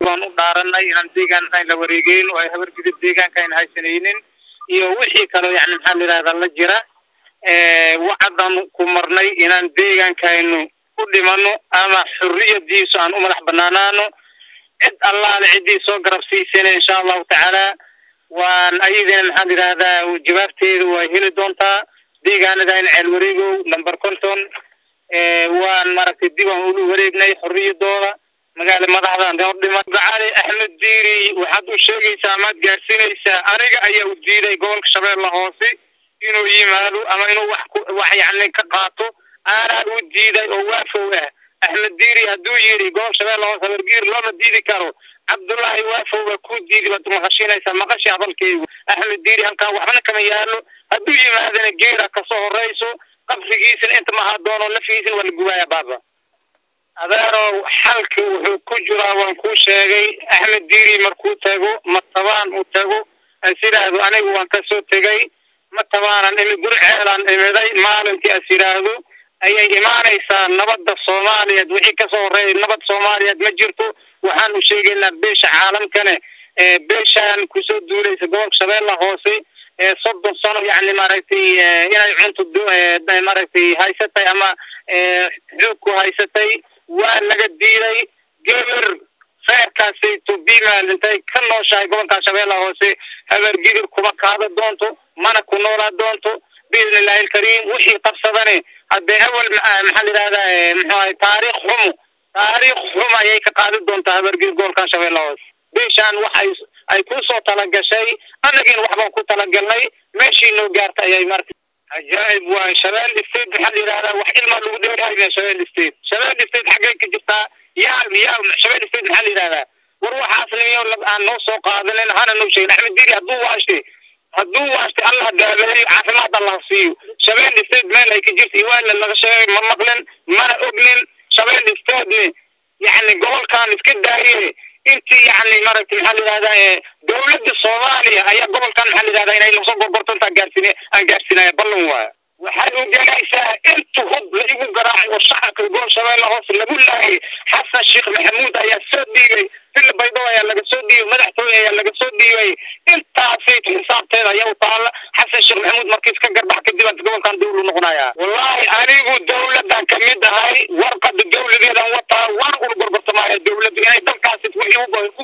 waan u dhaaranay inaan deegaanka la wareegeen oo ay habargidib deegaanka ay haysanaynin iyo wixii kale yani maxaa la yiraahdaa la jira wacdan ku marnay inaan deegaankaaynu u dhimano ama xurriyadiisa aan u madax banaanaano cid allah cidii soo garab siisay insha Allah ta'ala waan ayidina maxaa la yiraahdaa jawaabteedu way heli doontaa deegaanada in ceel wareego number 50 waan maaragtay dib aan u wareegnay xurriyadooda magaala madaxda aan dhiman Cali Axmed Diiri waxaad u sheegaysaa maad gaarsinaysaa aniga ayaa u diiday gobolka Shabeelle Hoose inuu yimaado ama inuu wax yani ka qaato ana u diiday oo waafow Axmed Diiri haduu yiri gobolka Shabeelle Hoose wargiir lama diidi karo Abdullahi waafow ku diiday baad maqashinaysaa maqashi hadalkeedu Axmed Diiri halka waxna kama yaalo haduu yimaadana geera ka soo horeyso qabrigiisa inta ma doono lafiisin wala guwaaya baaba adeero xalku wuxuu ku jiraa waan ku sheegay Axmed Diiri markuu tago matabaan u tago asiraado anigu waan ka soo tagay matabaan in gurceelan imeeday maalintii asiraado ayay imaanaysaa nabadda Soomaaliyeed wixii ka soo horeeyay nabad Soomaaliyeed ma jirto waxaan u sheegaynaa beesha caalamkana beeshan ku soo duulaysa gobolka Shabeelle Hoose صدق صار يعني مرتي إلى عنده مرتي هاي ستة أما حكوا هاي ستة وأنا قديري جمر فكاسي تبيما لنتي كنا شاي قوم كشباب له سي هذا الجيل كم كهذا دونتو ما نكونورا دونتو بإذن الله الكريم وحي تفسدني هذا أول محل هذا تاريخ هم أي كقاعدة دونتو هذا الجيل قوم كشباب له بيشان وحي أي كوسو تلقى شيء أنا جين وحبا كو تلقى ماشي إنه جارت أي مركز عجائب وشباب الاستيد بحل هذا وحيل ما لو دير هاي شباب الاستيد حقيقة جبتها يا شباب الاستيد بحل هذا وروح حاصلين يوم الآن نص قاضين هذا نمشي نحن ديري هدو واشتي الله دابلي عافمات الله فيه شباب الاستيد مال هيك جبت إيوان للغشاء ممقلن ما أبنن شباب الاستيد يعني قول كان اسكد هي انت يعني مرت محل هذا دولة الصومالية هي قبل كان محل هذا إنه لو صار قرطن تجارسنا يبلون وحلو جالسة انتو هب لقوا جراح والشعب يقول شباب الغاص اللي بقول له حسن الشيخ محمود يا سودي في البيضاء يا اللي سودي ومدحته يا اللي سودي انت عصيت حساب هذا يا وطال حسن الشيخ محمود مركز كان قربح كذب انت قبل كان دولة نقنايا والله أنا يقول دولة ده كمية هاي ورقة الدولة دي ده وطال ورقة القرب السماء الدولة دي هاي دم كاسة وحي